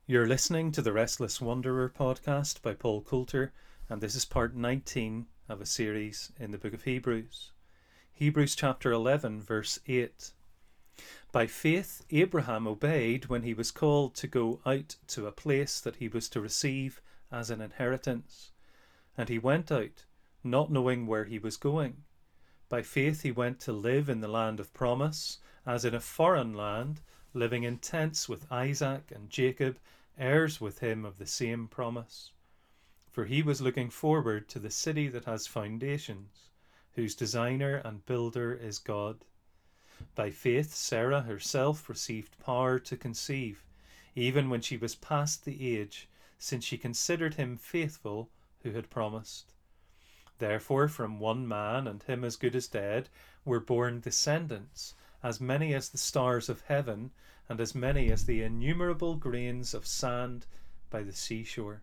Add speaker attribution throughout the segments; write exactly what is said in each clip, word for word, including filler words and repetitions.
Speaker 1: You're listening to the Restless Wanderer podcast by Paul Coulter, and this is part nineteen of a series in the book of Hebrews. Hebrews chapter eleven, verse eight. By faith, Abraham obeyed when he was called to go out to a place that he was to receive as an inheritance. And he went out, not knowing where he was going. By faith, he went to live in the land of promise, as in a foreign land, living in tents with Isaac and Jacob, heirs with him of the same promise. For he was looking forward to the city that has foundations, whose designer and builder is God. By faith Sarah herself received power to conceive, even when she was past the age, since she considered him faithful who had promised. Therefore from one man, and him as good as dead, were born descendants, as many as the stars of heaven, and as many as the innumerable grains of sand by the seashore.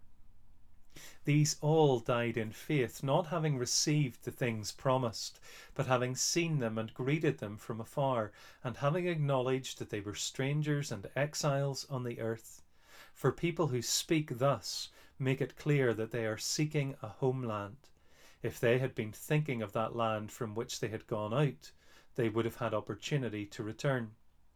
Speaker 1: These all died in faith, not having received the things promised, but having seen them and greeted them from afar, and having acknowledged that they were strangers and exiles on the earth. For people who speak thus make it clear that they are seeking a homeland. If they had been thinking of that land from which they had gone out, they would have had opportunity to return.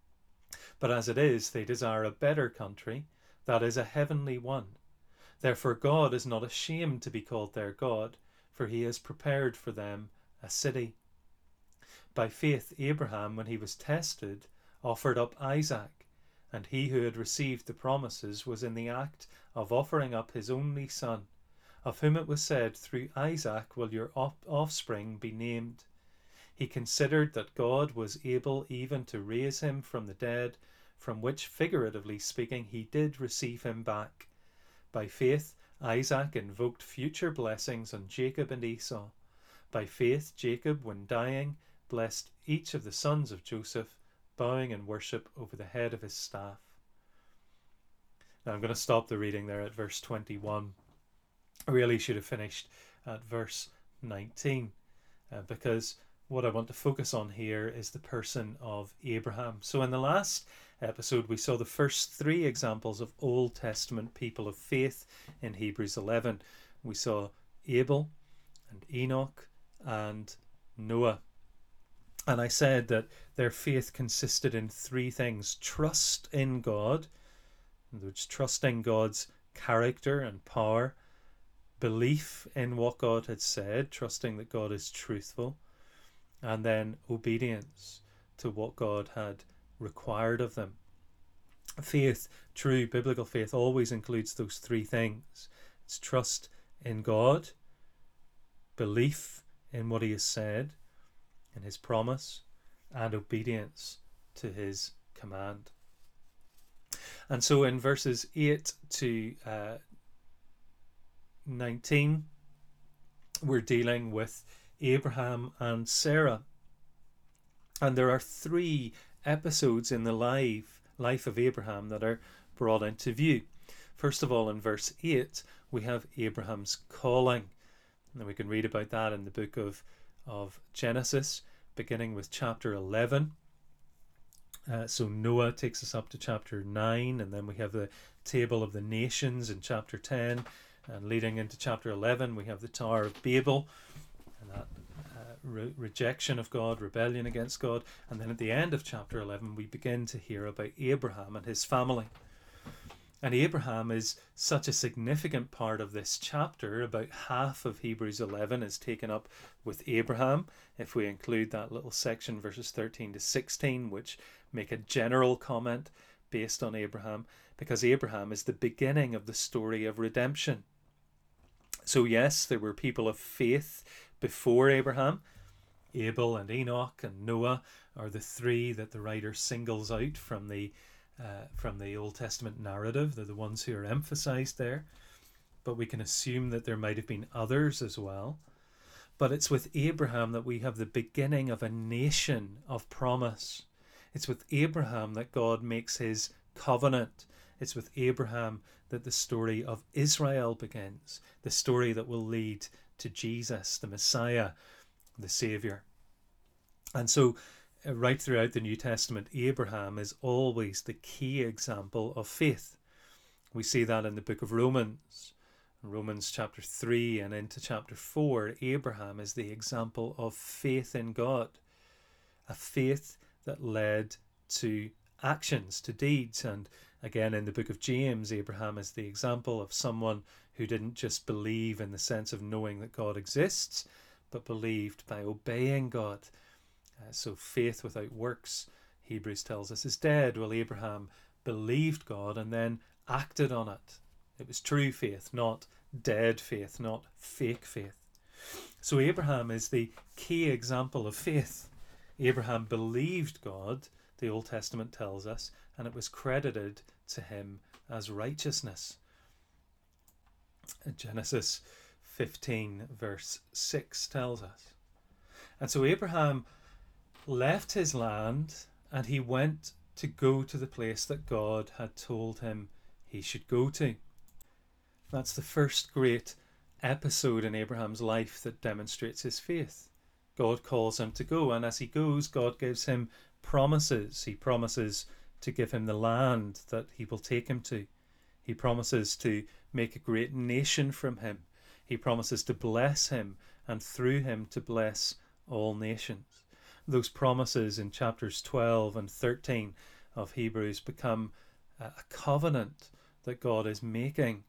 Speaker 1: But as it is, they desire a better country, that is, a heavenly one. Therefore God is not ashamed to be called their God, for he has prepared for them a city. By faith Abraham, when he was tested, offered up Isaac, and he who had received the promises was in the act of offering up his only son, of whom it was said, "Through Isaac will your offspring be named." He considered that God was able even to raise him from the dead, from which, figuratively speaking, he did receive him back. By faith, Isaac invoked future blessings on Jacob and Esau. By faith, Jacob, when dying, blessed each of the sons of Joseph, bowing in worship over the head of his staff. Now I'm going to stop the reading there at verse twenty-one. I really should have finished at verse nineteen, uh, because what I want to focus on here is the person of Abraham. So in the last episode, we saw the first three examples of Old Testament people of faith in Hebrews eleven. We saw Abel and Enoch and Noah. And I said that their faith consisted in three things: trust in God, in other words, trusting God's character and power; belief in what God had said, trusting that God is truthful; and then obedience to what God had required of them. Faith, true biblical faith, always includes those three things. It's trust in God, belief in what he has said, in his promise, and obedience to his command. And so in verses eight to uh, nineteen, we're dealing with Abraham and Sarah. And there are three episodes in the life, life of Abraham that are brought into view. First of all, in verse eight, we have Abraham's calling. And we can read about that in the book of, of Genesis, beginning with chapter eleven. Uh, so Noah takes us up to chapter nine, and then we have the table of the nations in chapter ten. And leading into chapter eleven, we have the Tower of Babel, and that uh, re- rejection of God, rebellion against God. And then at the end of chapter eleven, we begin to hear about Abraham and his family. And Abraham is such a significant part of this chapter. About half of Hebrews eleven is taken up with Abraham, if we include that little section, verses thirteen to sixteen, which make a general comment based on Abraham, because Abraham is the beginning of the story of redemption. So yes, there were people of faith before Abraham. Abel and Enoch and Noah are the three that the writer singles out from the uh, from the Old Testament narrative. They're the ones who are emphasized there. But we can assume that there might have been others as well. But it's with Abraham that we have the beginning of a nation of promise. It's with Abraham that God makes his covenant. It's with Abraham that the story of Israel begins, the story that will lead to Jesus, the Messiah, the Saviour. And so uh, right throughout the New Testament, Abraham is always the key example of faith. We see that in the book of Romans. Romans chapter three and into chapter four, Abraham is the example of faith in God, a faith that led to actions, to deeds. And again, in the book of James, Abraham is the example of someone who didn't just believe in the sense of knowing that God exists, but believed by obeying God. Uh, so faith without works, Hebrews tells us, is dead. Well, Abraham believed God and then acted on it. It was true faith, not dead faith, not fake faith. So Abraham is the key example of faith. Abraham believed God, the Old Testament tells us, and it was credited to him as righteousness. Genesis fifteen verse six tells us. And so Abraham left his land and he went to go to the place that God had told him he should go to. That's the first great episode in Abraham's life that demonstrates his faith. God calls him to go, and as he goes, God gives him promises. He promises to give him the land that he will take him to. He promises to make a great nation from him. He promises to bless him, and through him to bless all nations. Those promises in chapters twelve and thirteen of Hebrews become a covenant that God is making.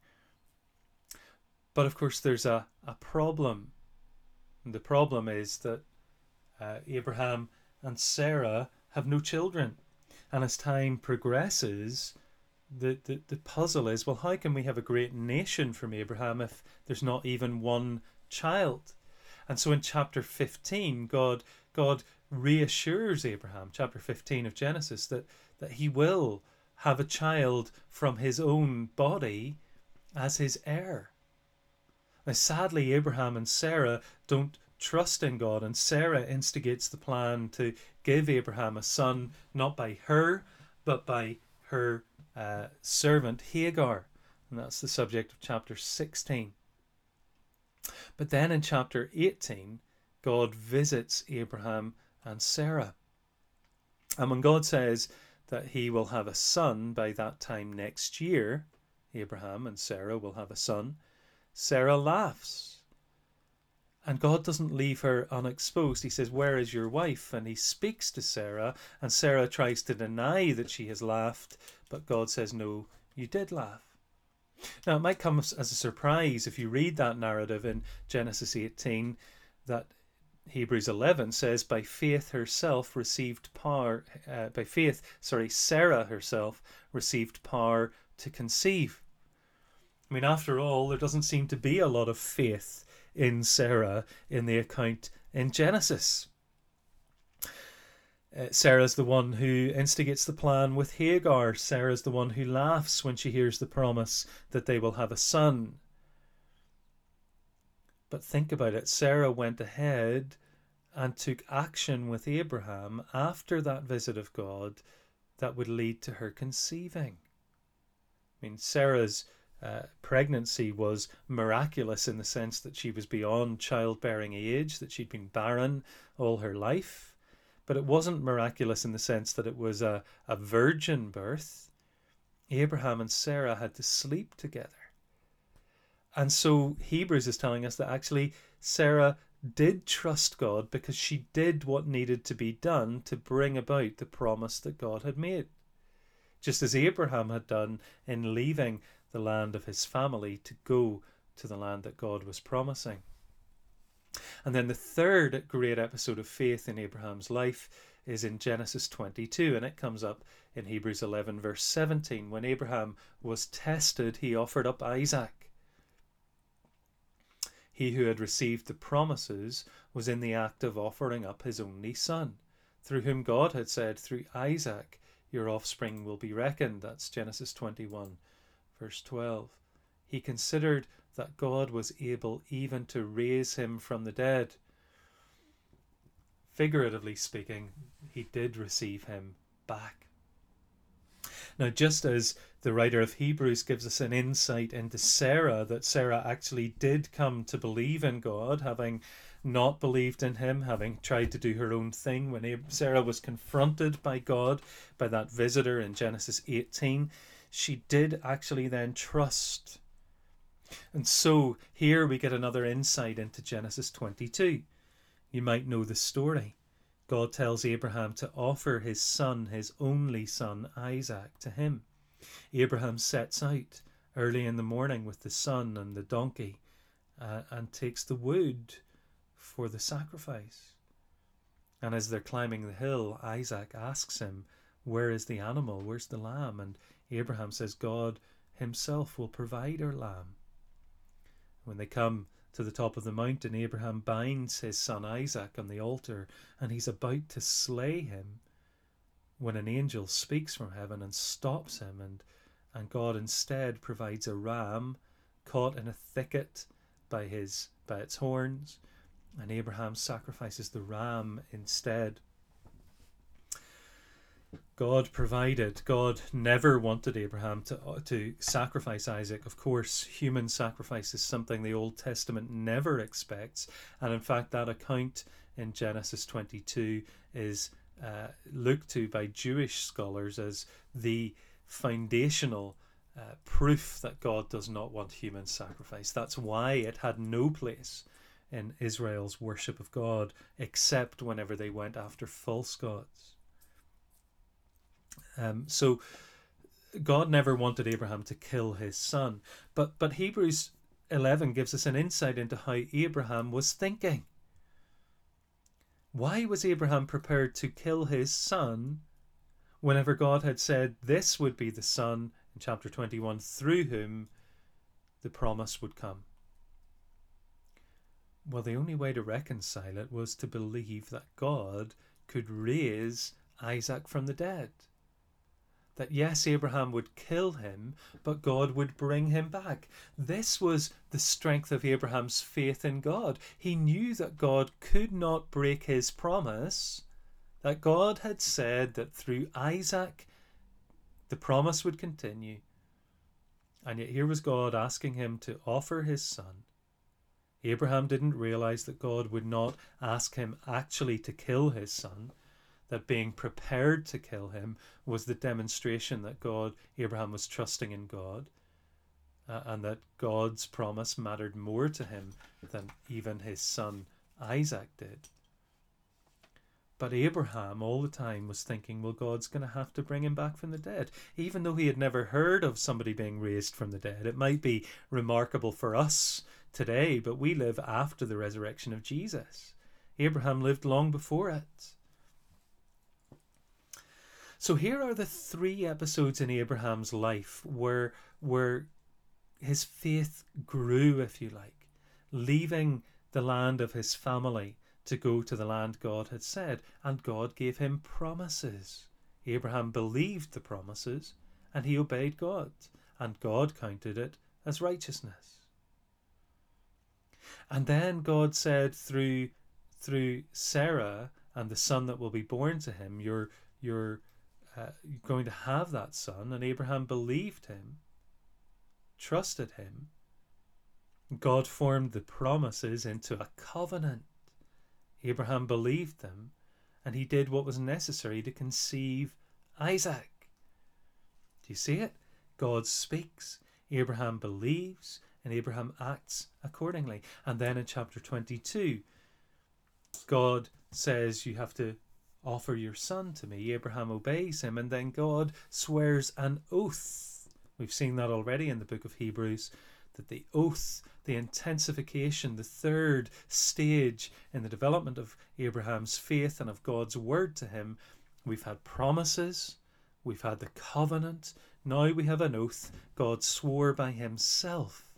Speaker 1: But of course there's a, a problem. And the problem is that uh, Abraham and Sarah have no children. And as time progresses, the, the, the puzzle is, well, how can we have a great nation from Abraham if there's not even one child? And so in chapter fifteen, God God reassures Abraham, chapter fifteen of Genesis, that, that he will have a child from his own body as his heir. Now, sadly, Abraham and Sarah don't trust in God, and Sarah instigates the plan to give Abraham a son, not by her, but by her uh, servant Hagar. And that's the subject of chapter sixteen. But then in chapter eighteen, God visits Abraham and Sarah. And when God says that he will have a son by that time next year, Abraham and Sarah will have a son, Sarah laughs. And God doesn't leave her unexposed. He says, "Where is your wife?" And he speaks to Sarah, and Sarah tries to deny that she has laughed, but God says, "No, you did laugh." Now, it might come as a surprise if you read that narrative in Genesis eighteen, that Hebrews eleven says, by faith herself received power, uh, by faith, sorry, Sarah herself received power to conceive. I mean, after all, there doesn't seem to be a lot of faith in Sarah in the account in Genesis. Uh, Sarah's the one who instigates the plan with Hagar. Sarah's the one who laughs when she hears the promise that they will have a son. But think about it. Sarah went ahead and took action with Abraham after that visit of God that would lead to her conceiving. I mean, Sarah's uh, pregnancy was miraculous in the sense that she was beyond childbearing age, that she'd been barren all her life. But it wasn't miraculous in the sense that it was a, a virgin birth. Abraham and Sarah had to sleep together. And so Hebrews is telling us that actually Sarah did trust God because she did what needed to be done to bring about the promise that God had made. Just as Abraham had done in leaving the land of his family to go to the land that God was promising. And then the third great episode of faith in Abraham's life is in Genesis twenty-two, and it comes up in Hebrews eleven verse seventeen. When Abraham was tested, he offered up Isaac. He who had received the promises was in the act of offering up his only son, through whom God had said, "Through Isaac your offspring will be reckoned." That's Genesis twenty-one verse twelve. He considered that God was able even to raise him from the dead. Figuratively speaking, he did receive him back. Now, just as the writer of Hebrews gives us an insight into Sarah, that Sarah actually did come to believe in God, having not believed in him, having tried to do her own thing, when Sarah was confronted by God, by that visitor in Genesis eighteen, she did actually then trust. And so here we get another insight into Genesis twenty-two. You might know the story. God tells Abraham to offer his son, his only son, Isaac, to him. Abraham sets out early in the morning with the son and the donkey uh, and takes the wood for the sacrifice. And as they're climbing the hill, Isaac asks him, where is the animal? Where's the lamb? And Abraham says, God himself will provide our lamb. When they come to the top of the mountain, Abraham binds his son Isaac on the altar, and he's about to slay him when an angel speaks from heaven and stops him, and, and God instead provides a ram caught in a thicket by his by its horns, and Abraham sacrifices the ram instead. God provided. God never wanted Abraham to to sacrifice Isaac. Of course, human sacrifice is something the Old Testament never expects, and in fact that account in Genesis twenty-two is uh, looked to by Jewish scholars as the foundational uh, proof that God does not want human sacrifice. That's why it had no place in Israel's worship of God, except whenever they went after false gods. Um, so God never wanted Abraham to kill his son. But, but Hebrews eleven gives us an insight into how Abraham was thinking. Why was Abraham prepared to kill his son whenever God had said this would be the son in chapter twenty-one through whom the promise would come? Well, the only way to reconcile it was to believe that God could raise Isaac from the dead. That yes, Abraham would kill him, but God would bring him back. This was the strength of Abraham's faith in God. He knew that God could not break his promise, that God had said that through Isaac the promise would continue. And yet here was God asking him to offer his son. Abraham didn't realize that God would not ask him actually to kill his son, that being prepared to kill him was the demonstration that God, Abraham was trusting in God, uh, and that God's promise mattered more to him than even his son Isaac did. But Abraham all the time was thinking, well, God's going to have to bring him back from the dead, even though he had never heard of somebody being raised from the dead. It might be remarkable for us today, but we live after the resurrection of Jesus. Abraham lived long before it. So here are the three episodes in Abraham's life where, where his faith grew, if you like, leaving the land of his family to go to the land God had said, and God gave him promises. Abraham believed the promises, and he obeyed God, and God counted it as righteousness. And then God said through through Sarah and the son that will be born to him, you're you're uh, going to have that son. And Abraham believed him, trusted him. God formed the promises into a covenant. Abraham believed them, and he did what was necessary to conceive Isaac. Do you see it? God speaks, Abraham believes, and Abraham acts accordingly. And then in chapter twenty-two, God says you have to offer your son to me. Abraham obeys him, and then God swears an oath. We've seen that already in the book of Hebrews, that the oath, the intensification, the third stage in the development of Abraham's faith and of God's word to him. We've had promises, we've had the covenant, now we have an oath. God swore by himself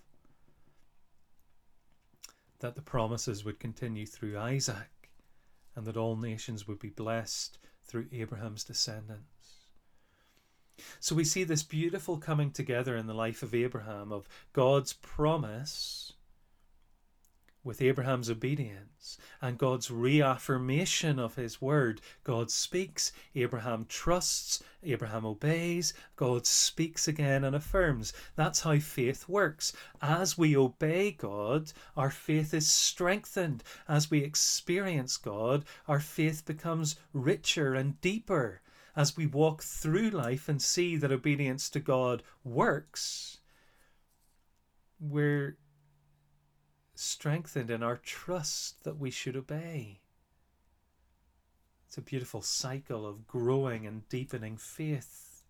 Speaker 1: that the promises would continue through Isaac, and that all nations would be blessed through Abraham's descendants. So we see this beautiful coming together in the life of Abraham of God's promise with Abraham's obedience and God's reaffirmation of his word. God speaks, Abraham trusts, Abraham obeys, God speaks again and affirms. That's how faith works. As we obey God, our faith is strengthened. As we experience God, our faith becomes richer and deeper. as we walk through life and see that obedience to God works, we're strengthened in our trust that we should obey. It's a beautiful cycle of growing and deepening faith.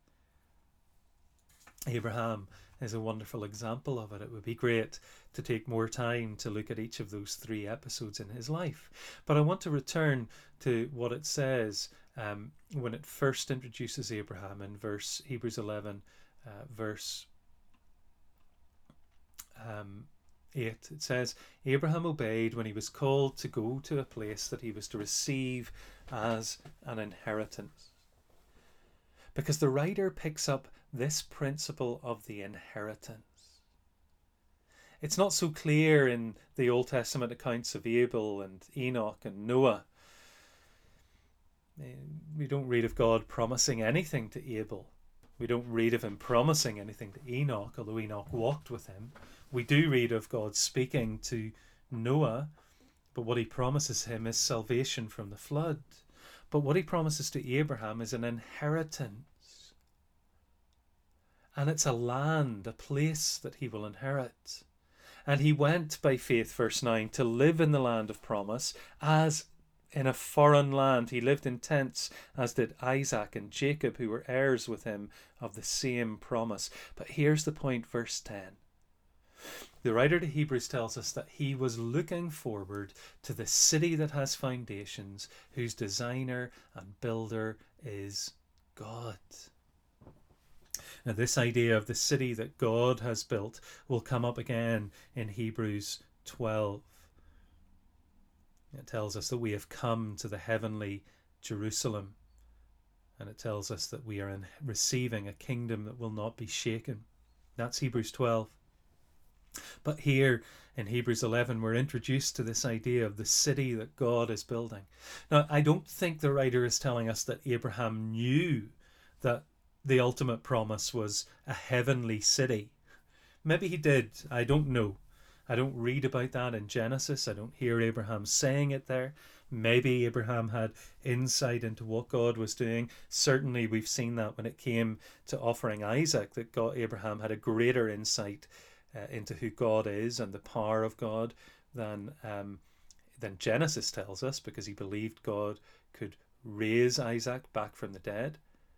Speaker 1: Abraham is a wonderful example of it. It would be great to take more time to look at each of those three episodes in his life. But I want to return to what it says um, when it first introduces Abraham in verse Hebrews eleven, uh, verse um, eight. It says, Abraham obeyed when he was called to go to a place that he was to receive as an inheritance. Because the writer picks up this principle of the inheritance. It's not so clear in the Old Testament accounts of Abel and Enoch and Noah. We don't read of God promising anything to Abel. We don't read of him promising anything to Enoch, although Enoch walked with him. We do read of God speaking to Noah, but what he promises him is salvation from the flood. But what he promises to Abraham is an inheritance. And it's a land, a place that he will inherit. And he went by faith, verse nine, to live in the land of promise, as in a foreign land. He lived in tents, as did Isaac and Jacob, who were heirs with him of the same promise. But here's the point, verse ten. The writer to Hebrews tells us that he was looking forward to the city that has foundations, whose designer and builder is God. Now, this idea of the city that God has built will come up again in Hebrews twelve. It tells us that we have come to the heavenly Jerusalem, and it tells us that we are in receiving a kingdom that will not be shaken. That's Hebrews twelve. But here in Hebrews eleven, we're introduced to this idea of the city that God is building. Now, I don't think the writer is telling us that Abraham knew that the ultimate promise was a heavenly city. Maybe he did. I don't know. I don't read about that in Genesis. I don't hear Abraham saying it there. Maybe Abraham had insight into what God was doing. Certainly we've seen that when it came to offering Isaac, that God, Abraham had a greater insight uh, into who God is and the power of God than, um, than Genesis tells us, because he believed God could raise Isaac back from the dead.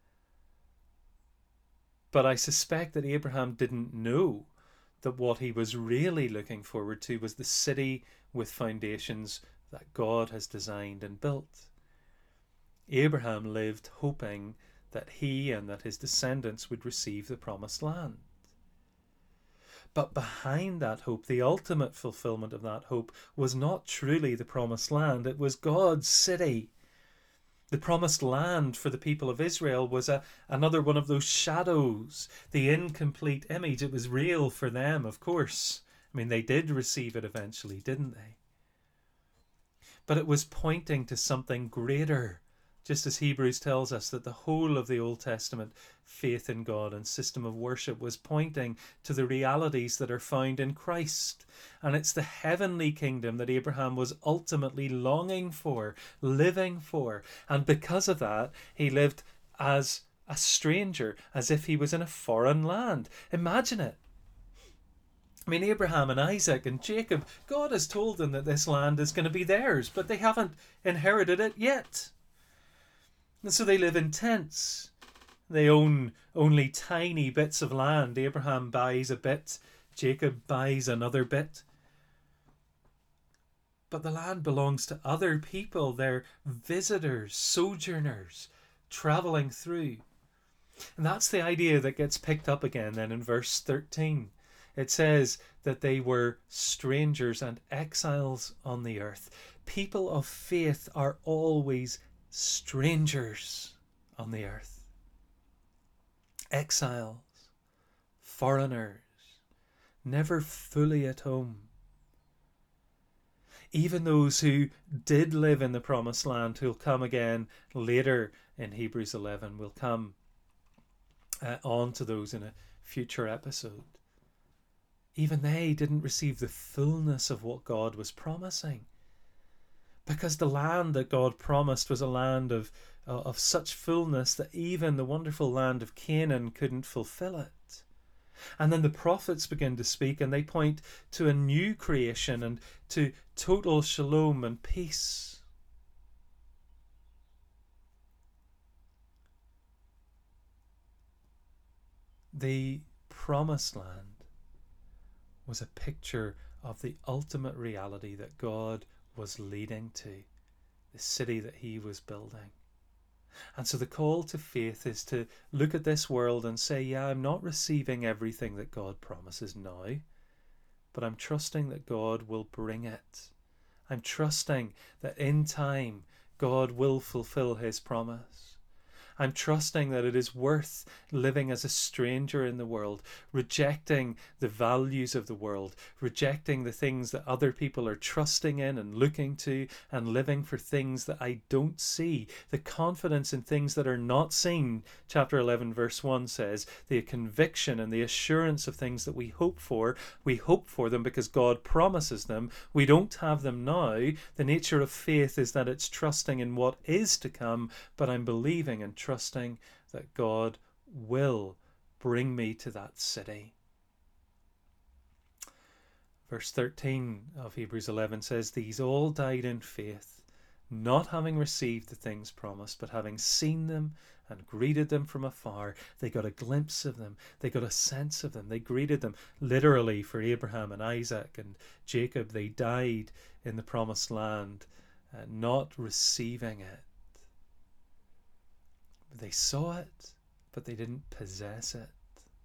Speaker 1: But I suspect that Abraham didn't know that what he was really looking forward to was the city with foundations that God has designed and built. Abraham lived hoping that he and that his descendants would receive the promised land. But behind that hope, the ultimate fulfillment of that hope was not truly the promised land, it was God's city. The promised land for the people of Israel was a, another one of those shadows, the incomplete image. It was real for them, of course. I mean, they did receive it eventually, didn't they? But it was pointing to something greater, just as Hebrews tells us that the whole of the Old Testament faith in God and system of worship was pointing to the realities that are found in Christ. And it's the heavenly kingdom that Abraham was ultimately longing for, living for. And because of that, he lived as a stranger, as if he was in a foreign land. Imagine it. I mean, Abraham and Isaac and Jacob, God has told them that this land is going to be theirs, but they haven't inherited it yet. And so they live in tents. They own only tiny bits of land. Abraham buys a bit, Jacob buys another bit. But the land belongs to other people. They're visitors, sojourners, travelling through. And that's the idea that gets picked up again then in verse thirteen. It says that they were strangers and exiles on the earth. People of faith are always strangers on the earth. Exiles, foreigners, never fully at home. Even those who did live in the promised land, who'll come again later in Hebrews eleven, will come uh, on to those in a future episode. Even they didn't receive the fullness of what God was promising. Because the land that God promised was a land of, uh, of such fullness that even the wonderful land of Canaan couldn't fulfill it. And then the prophets begin to speak, and they point to a new creation and to total shalom and peace. The promised land was a picture of the ultimate reality that God was leading to, the city that he was building. And so the call to faith is to look at this world and say, yeah, I'm not receiving everything that God promises now, but I'm trusting that God will bring it. I'm trusting that in time God will fulfill his promise. I'm trusting that it is worth living as a stranger in the world, rejecting the values of the world, rejecting the things that other people are trusting in and looking to, and living for things that I don't see. The confidence in things that are not seen, chapter eleven verse one says, the conviction and the assurance of things that we hope for. We hope for them because God promises them. We don't have them now. The nature of faith is that it's trusting in what is to come, but I'm believing and trusting that God will bring me to that city. Verse thirteen of Hebrews eleven says, these all died in faith, not having received the things promised, but having seen them and greeted them from afar. They got a glimpse of them. They got a sense of them. They greeted them. Literally, for Abraham and Isaac and Jacob, they died in the promised land, uh, not receiving it. They saw it, but they didn't possess it.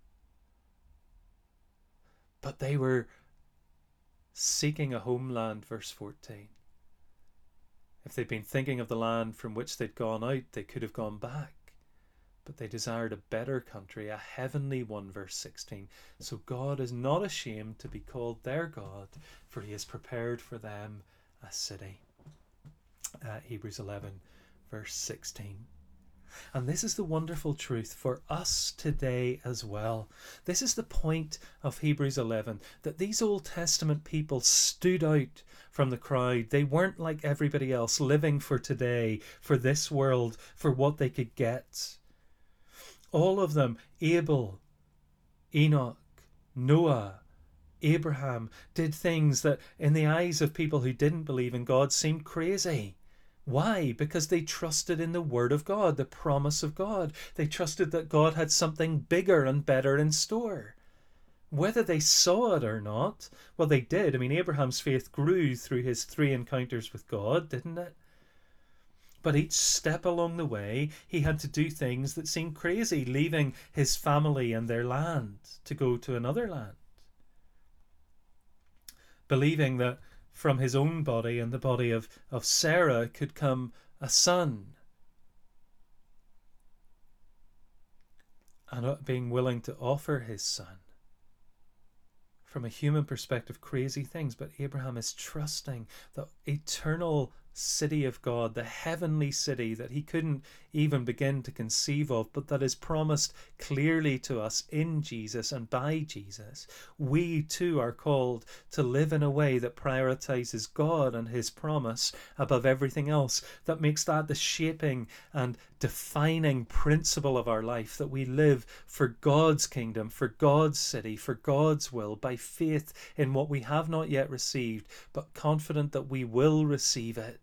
Speaker 1: But they were seeking a homeland, verse fourteen. If they'd been thinking of the land from which they'd gone out, they could have gone back. But they desired a better country, a heavenly one, verse sixteen. So God is not ashamed to be called their God, for he has prepared for them a city. Uh, Hebrews eleven, verse sixteen. And this is the wonderful truth for us today as well. This is the point of Hebrews eleven, that these Old Testament people stood out from the crowd. They weren't like everybody else, living for today, for this world, for what they could get. All of them, Abel, Enoch, Noah, Abraham, did things that in the eyes of people who didn't believe in God seemed crazy. Why? Because they trusted in the word of God, the promise of God. They trusted that God had something bigger and better in store. Whether they saw it or not, well, they did. I mean, Abraham's faith grew through his three encounters with God, didn't it? But each step along the way, he had to do things that seemed crazy, leaving his family and their land to go to another land. Believing that from his own body and the body of, of Sarah could come a son. And being willing to offer his son. From a human perspective, crazy things. But Abraham is trusting the eternal city of God, the heavenly city that he couldn't even begin to conceive of, but that is promised clearly to us in Jesus and by Jesus. We too are called to live in a way that prioritizes God and his promise above everything else, that makes that the shaping and defining principle of our life, that we live for God's kingdom, for God's city, for God's will, by faith in what we have not yet received, but confident that we will receive it.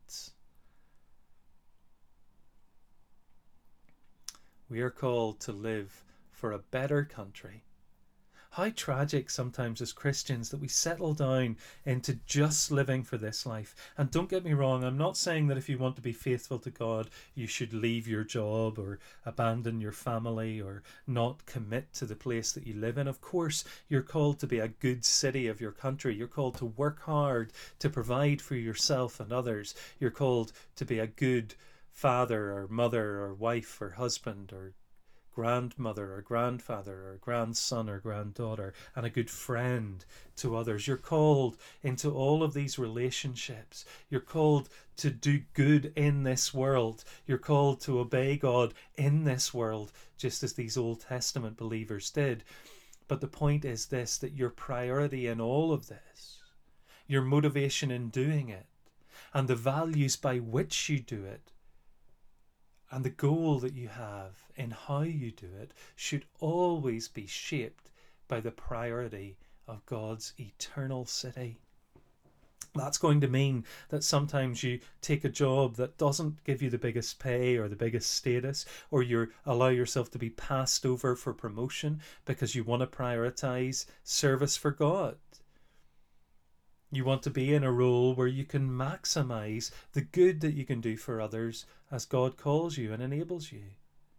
Speaker 1: We are called to live for a better country. How tragic sometimes as Christians that we settle down into just living for this life. And don't get me wrong, I'm not saying that if you want to be faithful to God, you should leave your job or abandon your family or not commit to the place that you live in. Of course, you're called to be a good city of your country. You're called to work hard to provide for yourself and others. You're called to be a good father or mother or wife or husband or grandmother or grandfather or grandson or granddaughter, and a good friend to others. You're called into all of these relationships. You're called to do good in this world. You're called to obey God in this world, just as these Old Testament believers did. But the point is this, that your priority in all of this, your motivation in doing it, and the values by which you do it, and the goal that you have in how you do it should always be shaped by the priority of God's eternal city. That's going to mean that sometimes you take a job that doesn't give you the biggest pay or the biggest status, or you allow yourself to be passed over for promotion because you want to prioritize service for God. You want to be in a role where you can maximize the good that you can do for others as God calls you and enables you.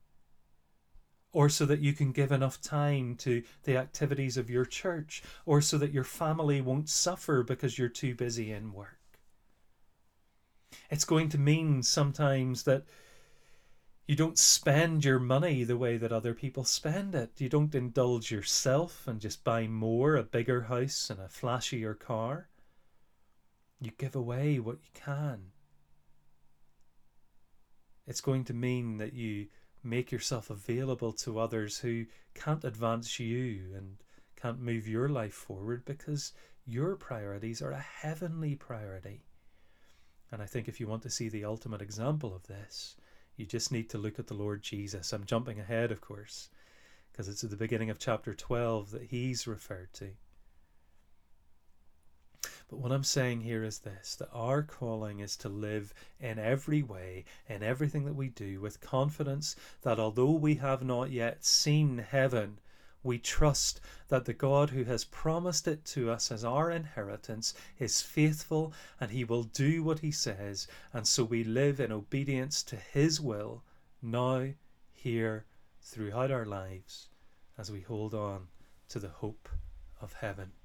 Speaker 1: Or so that you can give enough time to the activities of your church, or so that your family won't suffer because you're too busy in work. It's going to mean sometimes that you don't spend your money the way that other people spend it. You don't indulge yourself and just buy more, a bigger house and a flashier car. You give away what you can. It's going to mean that you make yourself available to others who can't advance you and can't move your life forward because your priorities are a heavenly priority. And I think if you want to see the ultimate example of this, you just need to look at the Lord Jesus. I'm jumping ahead, of course, because it's at the beginning of chapter twelve that he's referred to. But what I'm saying here is this, that our calling is to live in every way, in everything that we do, with confidence that although we have not yet seen heaven, we trust that the God who has promised it to us as our inheritance is faithful, and he will do what he says, and so we live in obedience to his will, now, here, throughout our lives, as we hold on to the hope of heaven.